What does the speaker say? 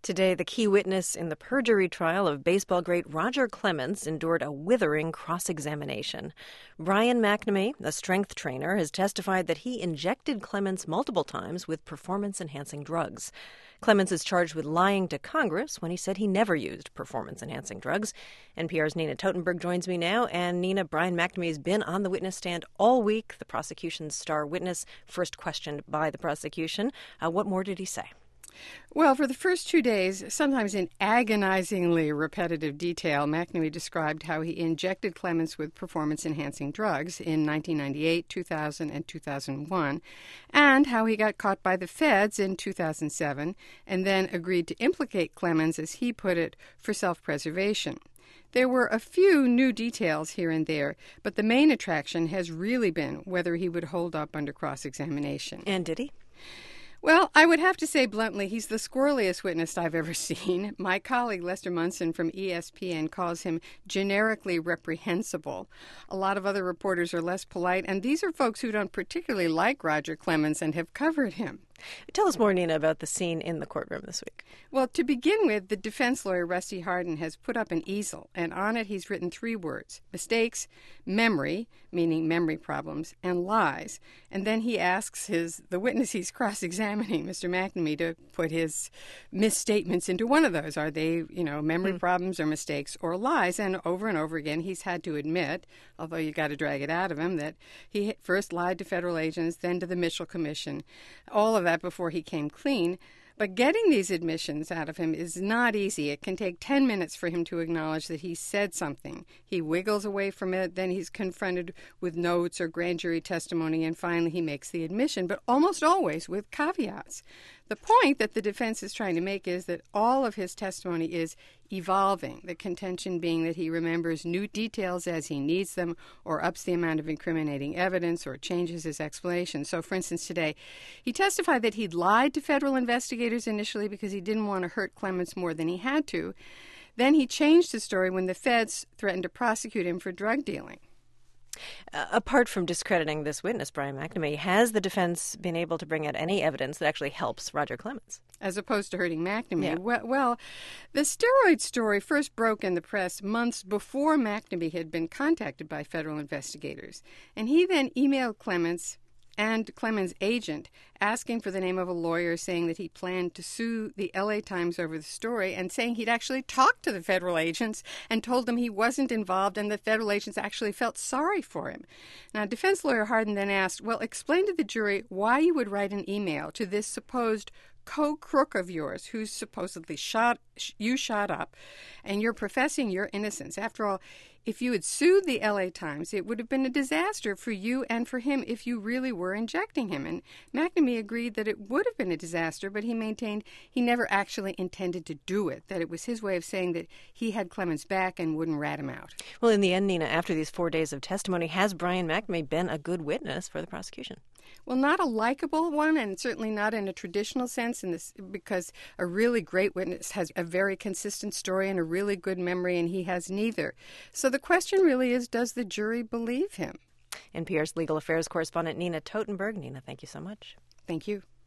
Today, the key witness in the perjury trial of baseball great Roger Clemens endured a withering cross-examination. Brian McNamee, a strength trainer, has testified that he injected Clemens multiple times with performance-enhancing drugs. Clemens is charged with lying to Congress when he said he never used performance-enhancing drugs. NPR's Nina Totenberg joins me now. And Nina, Brian McNamee has been on the witness stand all week, the prosecution's star witness, first questioned by the prosecution. What more did he say? Well, for the first 2 days, sometimes in agonizingly repetitive detail, McNamee described how he injected Clemens with performance-enhancing drugs in 1998, 2000, and 2001, and how he got caught by the feds in 2007 and then agreed to implicate Clemens, as he put it, for self-preservation. There were a few new details here and there, but the main attraction has really been whether he would hold up under cross-examination. And did he? Well, I would have to say bluntly, he's the squirreliest witness I've ever seen. My colleague Lester Munson from ESPN calls him generically reprehensible. A lot of other reporters are less polite, and these are folks who don't particularly like Roger Clemens and have covered him. Tell us more, Nina, about the scene in the courtroom this week. Well, to begin with, the defense lawyer, Rusty Hardin, has put up an easel, and on it he's written 3 words: mistakes, memory, meaning memory problems, and lies. And then he asks the witness he's cross-examining, Mr. McNamee, to put his misstatements into one of those. Are they, memory problems or mistakes or lies? And over again, he's had to admit, although you got to drag it out of him, that he first lied to federal agents, then to the Mitchell Commission. All of that before he came clean. But getting these admissions out of him is not easy. It can take 10 minutes for him to acknowledge that he said something. He wiggles away from it, then he's confronted with notes or grand jury testimony, and finally he makes the admission, but almost always with caveats. The point that the defense is trying to make is that all of his testimony is evolving, the contention being that he remembers new details as he needs them, or ups the amount of incriminating evidence, or changes his explanation. So, for instance, today, he testified that he'd lied to federal investigators initially because he didn't want to hurt Clemens more than he had to. Then he changed his story when the feds threatened to prosecute him for drug dealing. Apart from discrediting this witness, Brian McNamee, has the defense been able to bring out any evidence that actually helps Roger Clemens? As opposed to hurting McNamee? Yeah. Well, the steroid story first broke in the press months before McNamee had been contacted by federal investigators. And he then emailed Clemens and Clemens' agent asking for the name of a lawyer, saying that he planned to sue the LA Times over the story, and saying he'd actually talked to the federal agents and told them he wasn't involved, and the federal agents actually felt sorry for him. Now, defense lawyer Hardin then asked, well, explain to the jury why you would write an email to this supposed co-crook of yours who's supposedly shot up, and you're professing your innocence. After all, if you had sued the LA Times, it would have been a disaster for you and for him if you really were injecting him. And McNamee agreed that it would have been a disaster, but he maintained he never actually intended to do it, that it was his way of saying that he had Clemens back and wouldn't rat him out. Well, in the end, Nina, after these 4 days of testimony, has Brian McNamee been a good witness for the prosecution? Well, not a likable one, and certainly not in a traditional sense, because a really great witness has a very consistent story and a really good memory, and he has neither. So the question really is, does the jury believe him? NPR's legal affairs correspondent Nina Totenberg. Nina, thank you so much. Thank you.